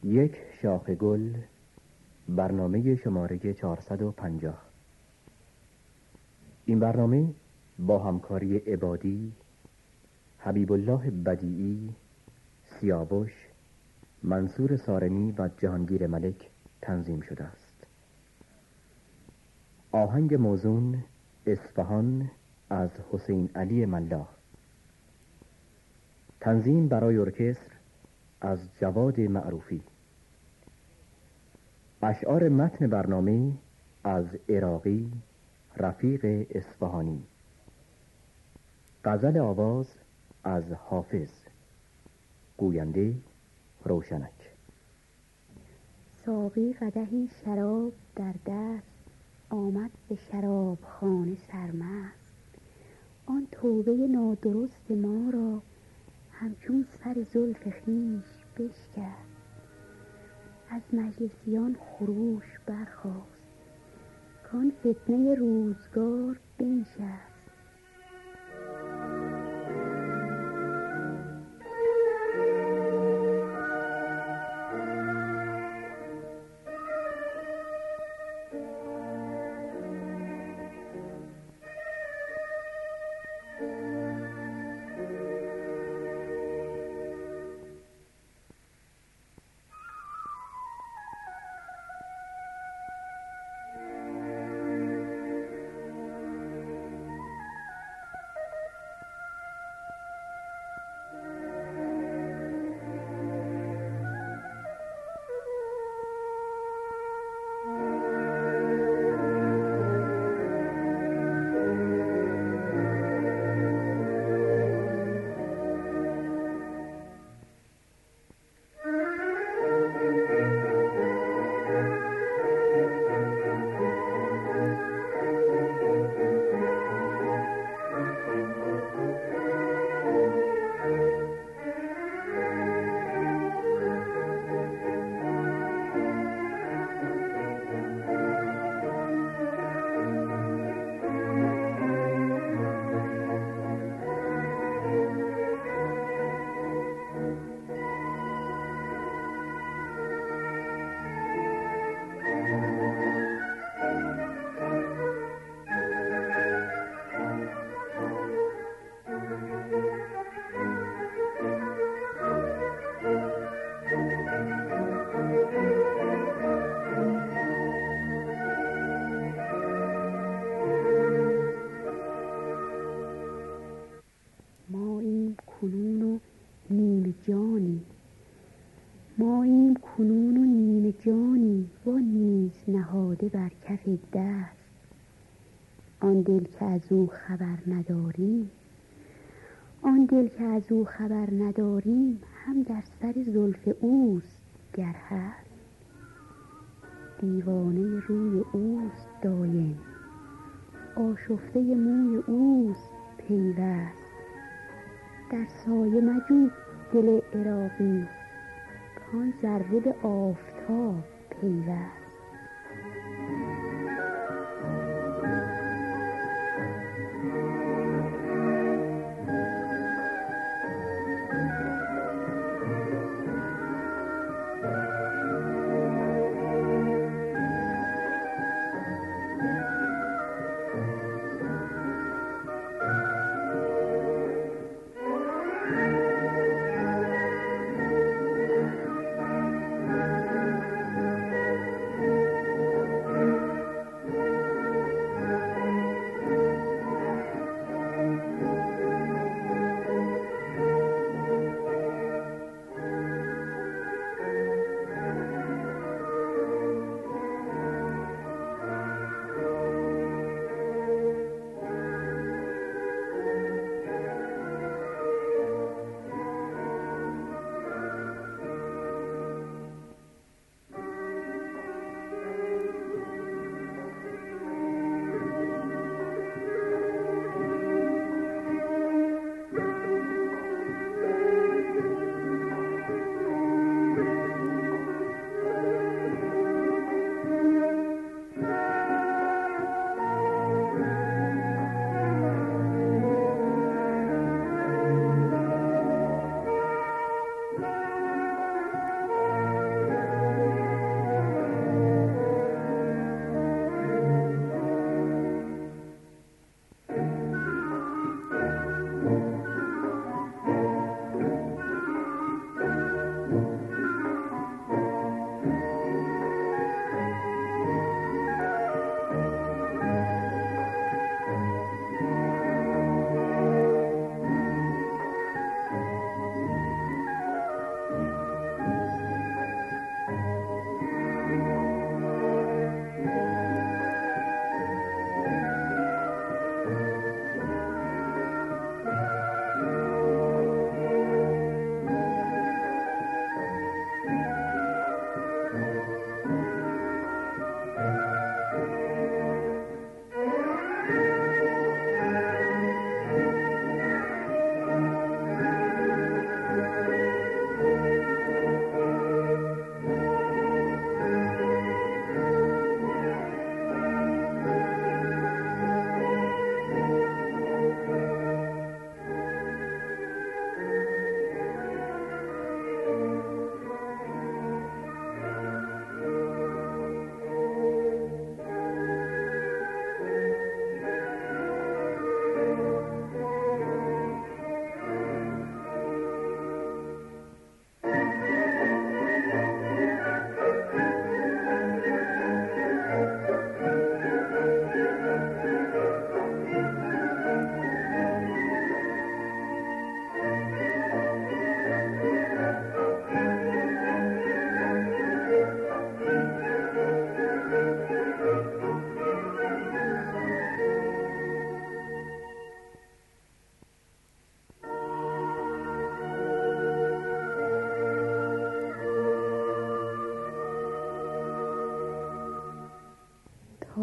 یک شاخ گل، برنامه شماره 450. این برنامه با همکاری عبادی، حبیب الله بدیعی، سیاوش، منصور سارمی و جهانگیر ملک تنظیم شده است. آهنگ موزون اصفهان از حسین علی ملا. تنظیم برای ارکستر از جواد معروفی. اشعار متن برنامه از عراقی رفیق اصفهانی. غزل آواز از حافظ. گوینده روشنک. ساقی قدحی شراب در دست، آمد به شرابخانه سرمست. آن توبه نادرست ما را، همچون سر زلف خویش بشکست. از مجلسیان خروش برخاست، کان فتنه روزگار بنشست. ماییم کنون و نیمه جانی، و نیز نهاده بر کف دست. آن دل که از او خبر نداریم، هم در سر زلف اوست گر هست. دیوانه روی اوست دایم، آشفته موی اوست پیوست. در سایه مجو دل عراقی، کان ذره به آفتاب پیوست.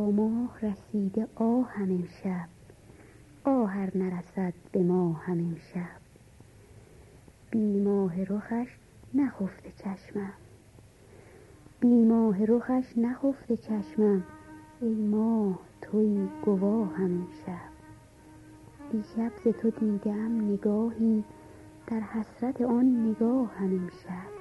تا ماه رسیده آهم امشب، آهر نرسد به ما هم امشب. بی ماه رخش نخفته چشمم، بی ماه رخش نخفته چشمم، ای ماه توی گواهم امشب. دیشب ز تو دیدم نگاهی، در حسرت آن نگاهم امشب.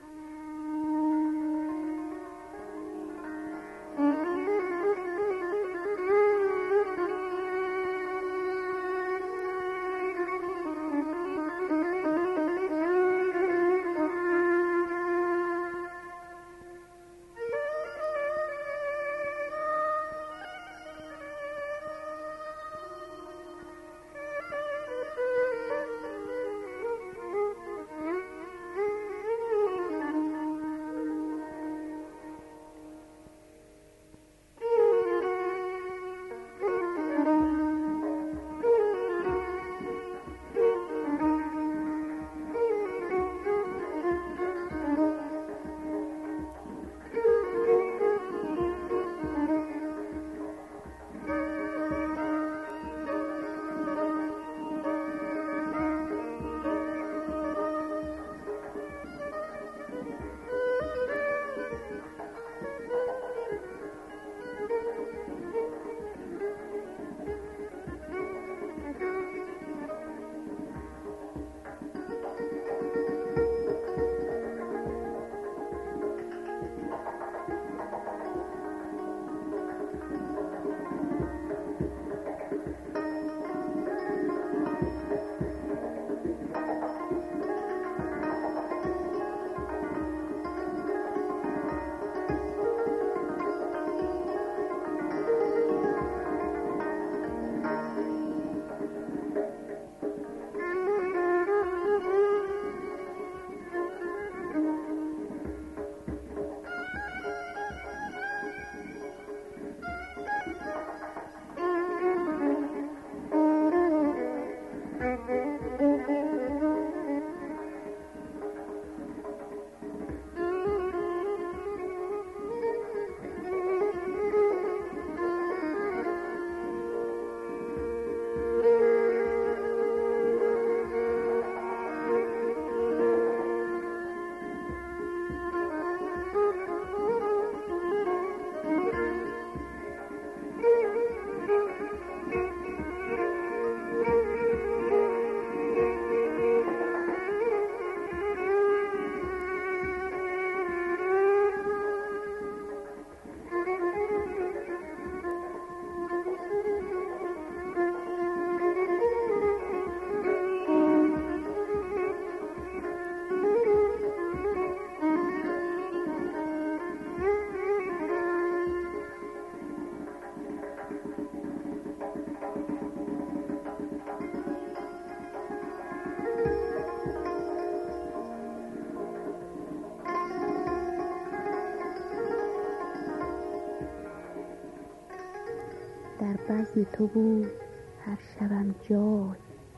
در بزم تو بود هر شبم جای،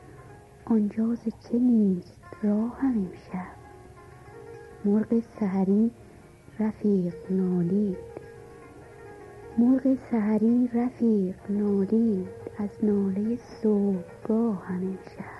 آنجا ز چه نیست راهم امشب. مرغ سحری رفیق نالید، مرغ سحری رفیق نالید، از ناله صبحگاهم امشب.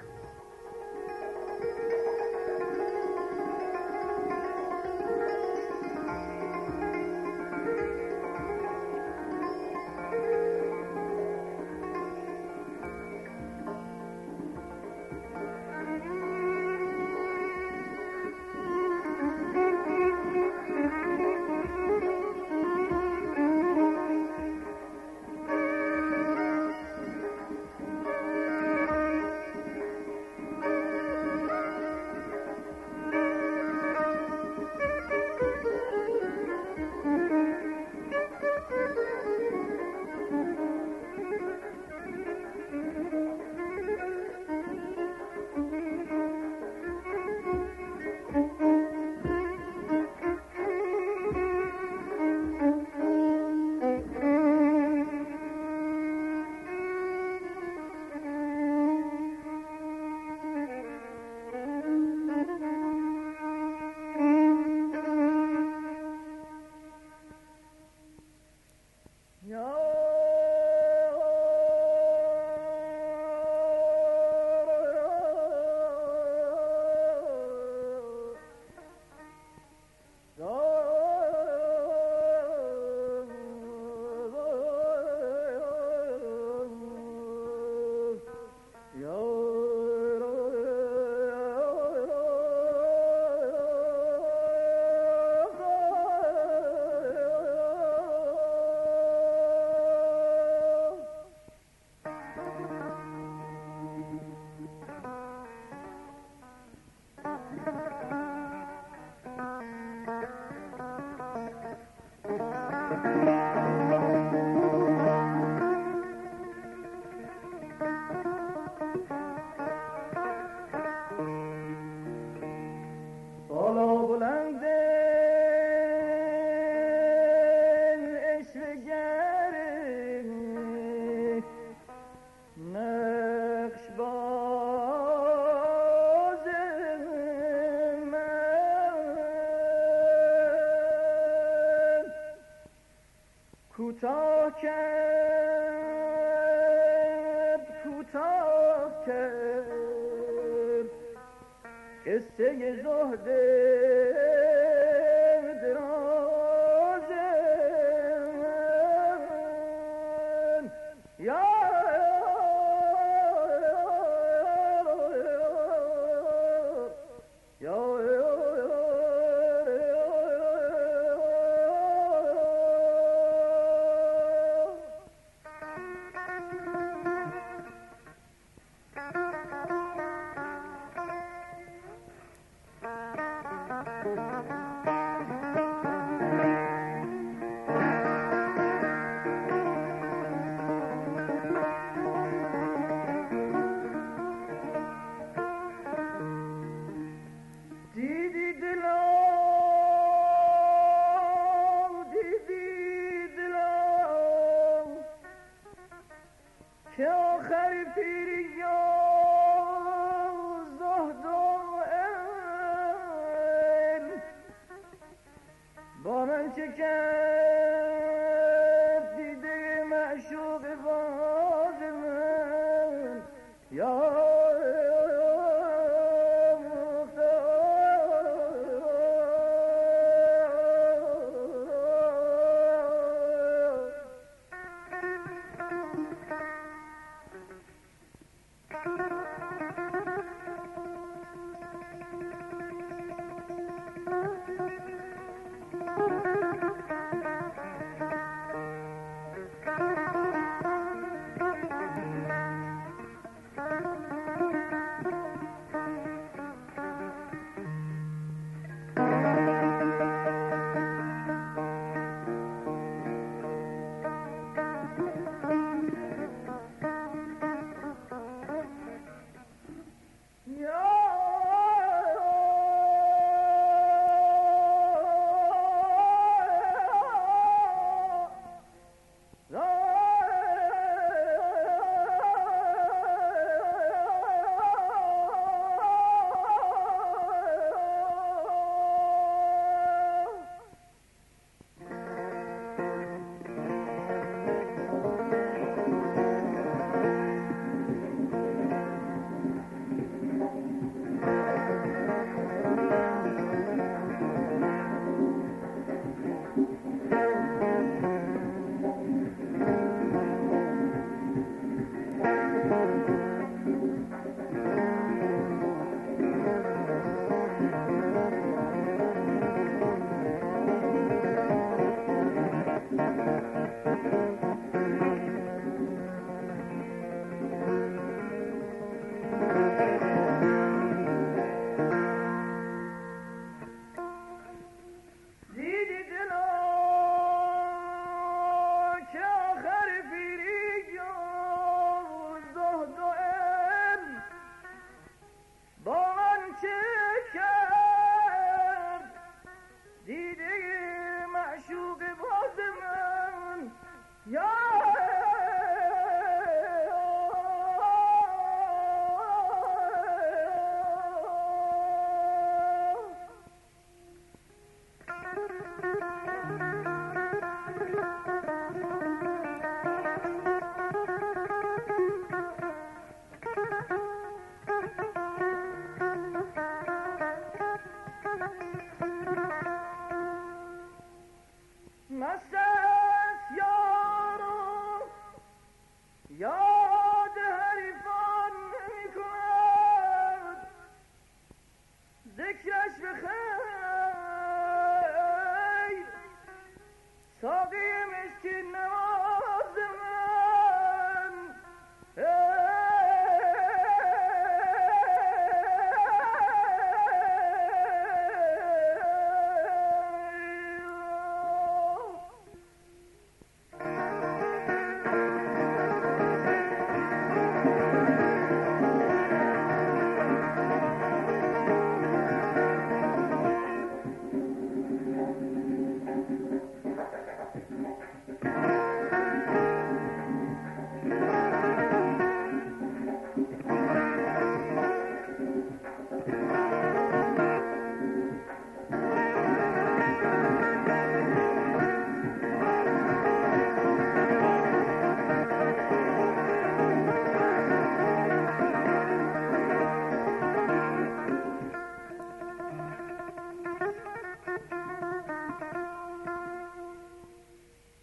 کوتاه کرد قصه زهد درازه یا که آخر پیری و زهد و علم با من چه کرد دیده معشوق باز من یا مست است یار و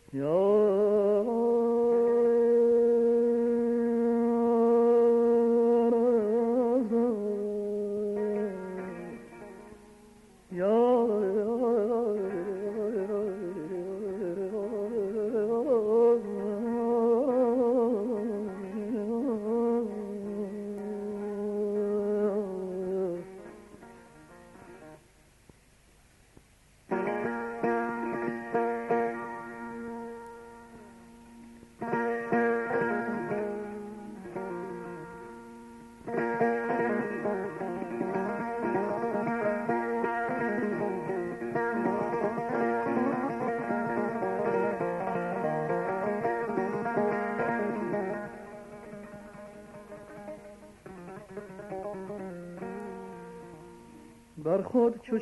بر خود چو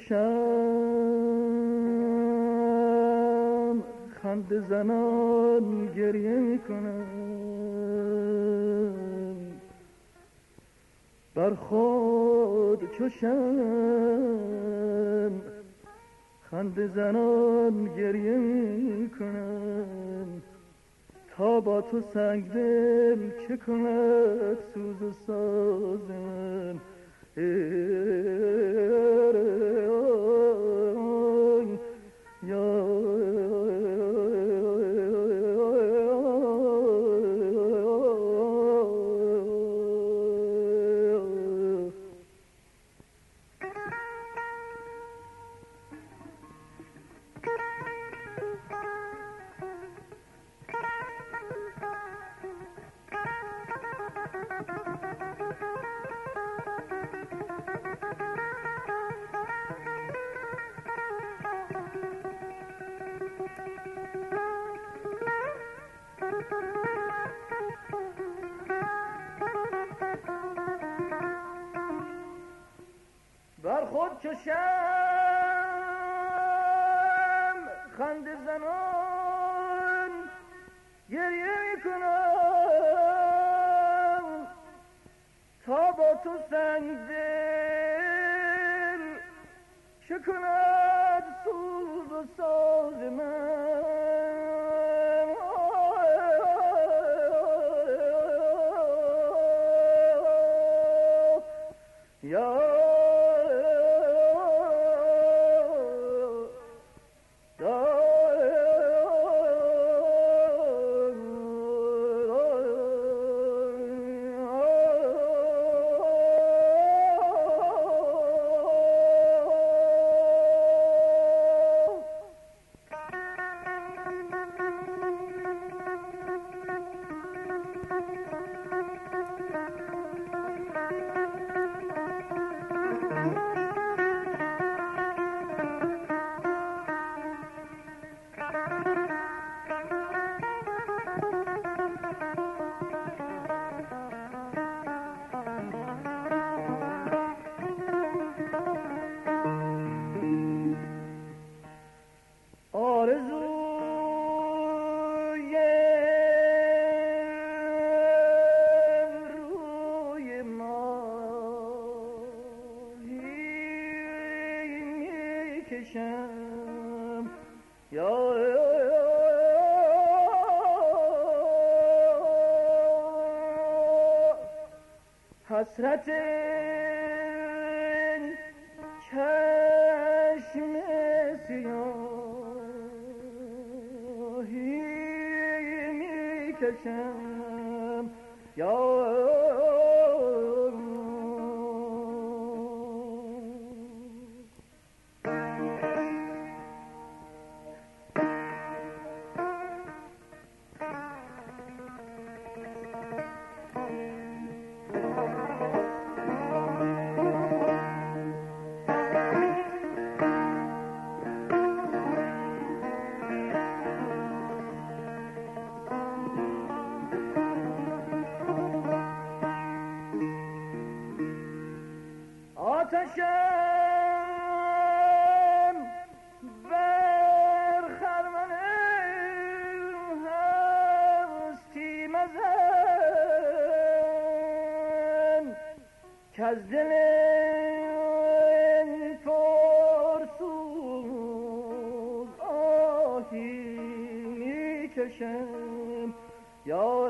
شمع خنده زنان گریه میکنم، بر خود چو شمع خنده زنان گریه میکنم، تا با تو سنگ دل چه کند سوز و ساز من. بر خود چو شمع خنده زنان گریه میکنم، تا با تو سنگ دل چه کند سوز و ساز من. حسرت چشم سیاهی میکشم آتشم بر خرمن هستی مزن، که از دل پرسوز آهی میکشم یا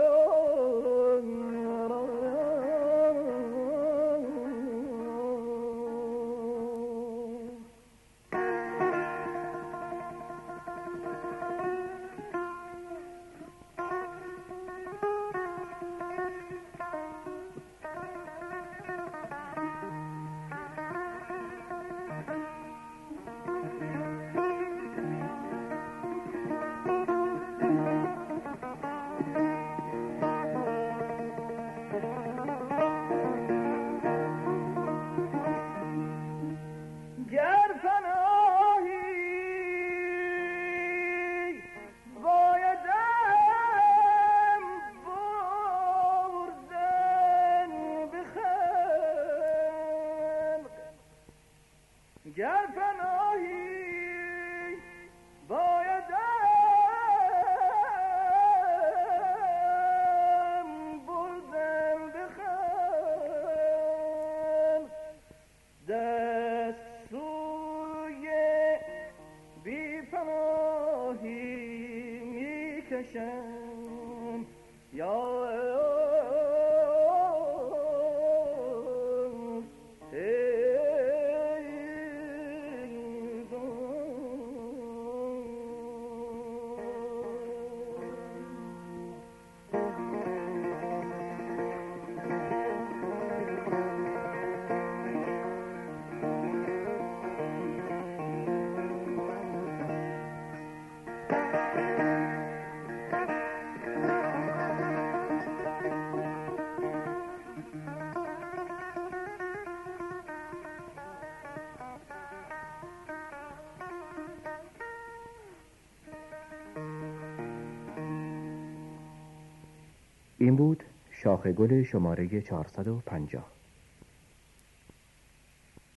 گر پناهی بایدم بردن بخند دست سوی بی پناهی میکشم یا این بود شاخ گل شماره 450.